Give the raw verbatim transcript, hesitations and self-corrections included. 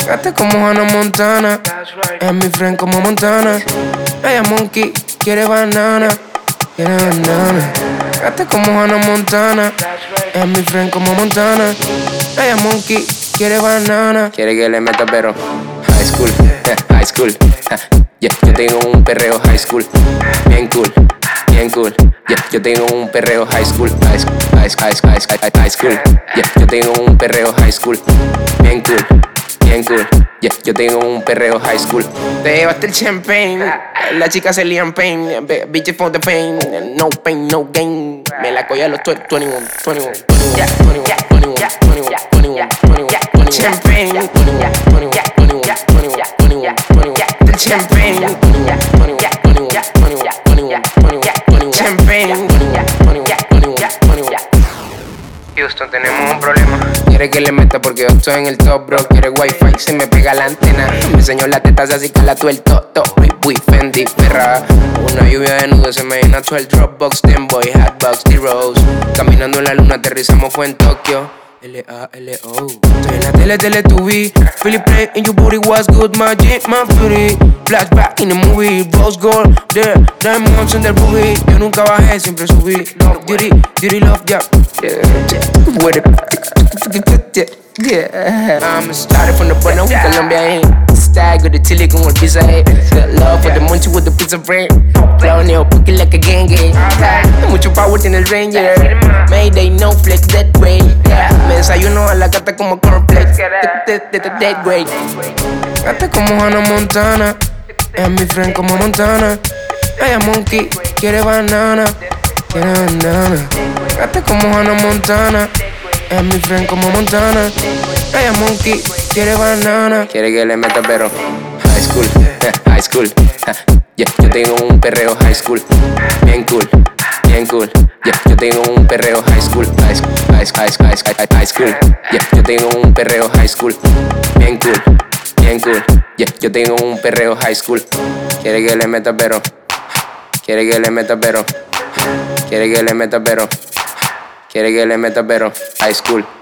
Gata como Hannah Montana, es mi friend como Montana. Ella monkey, quiere banana, quiere banana. Gata como Hannah Montana, es mi friend como Montana. Ella monkey, quiere banana. Quiere que le meta pero high school, high school. Yeah, yo tengo un perreo high school, bien cool, bien cool. Yeah, yo tengo un perreo high school, high school, high school, high school, high school. Yeah, yo tengo un perreo high school, bien cool, bien cool. Yeah, yo tengo un perreo high school. Te llevaste el champagne, la chica se lian pain, bitches for the pain, no pain, no gain. Me la colla a los veintiuno, veintiuno, veintiuno, veintiuno, veintiuno, veintiuno, veintiuno. Champagne, veintiuno, veintiuno, veintiuno, veintiuno, veintiuno. El champagne, veintiuno, veintiuno, veintiuno, veintiuno. Champagne, veintiuno, veintiuno, veintiuno. Houston, tenemos un problema. Quiere que le meta porque yo estoy en el top, bro. Quiere wifi, se me pega la antena. Me enseñó la teta, así que la tuerto. Muy Fendi, perra. Una lluvia de nudos se me llena todo el Dropbox. Ten boy, hatbox, D-Rose. Caminando en la luna, aterrizamos fue en Tokio. L A L O. Estoy en la tele, tele, tu vi. Philip Play in your booty was good, my G, my beauty. Flashback in the movie, rose gold, there, diamonds in the ruby. Yo nunca bajé, siempre subí. Love, duty, duty, love, yeah. With it, yeah. I'm started from the bottom, Colombia ain't. Stag with the chili con el pizza, eh. Love for the munchie with the pizza bread. Flow neo, pocket like a gangue. Mucho power tiene el Ranger. Mayday, no flex, that way. Me desayuno a la gata como cornflakes. Dead way. Gata como Hannah Montana, es mi friend como Montana. Ella monkey, quiere banana, quiere banana. Gata como Hannah Montana, es mi friend como Montana. Ella monkey, quiere banana. Quiere que le meta pero high school, high school. Yeah, yo tengo un perreo high school, bien cool, bien cool. Yeah, yo tengo un perreo high school, high school, high school, high school, high school. Yeah, yo tengo un perreo high school, bien cool, bien cool. Yeah, yo tengo un perreo high school. Quiere que le meta pero, quiere que le meta pero, quiere que le meta pero, quiere que le meta pero high school.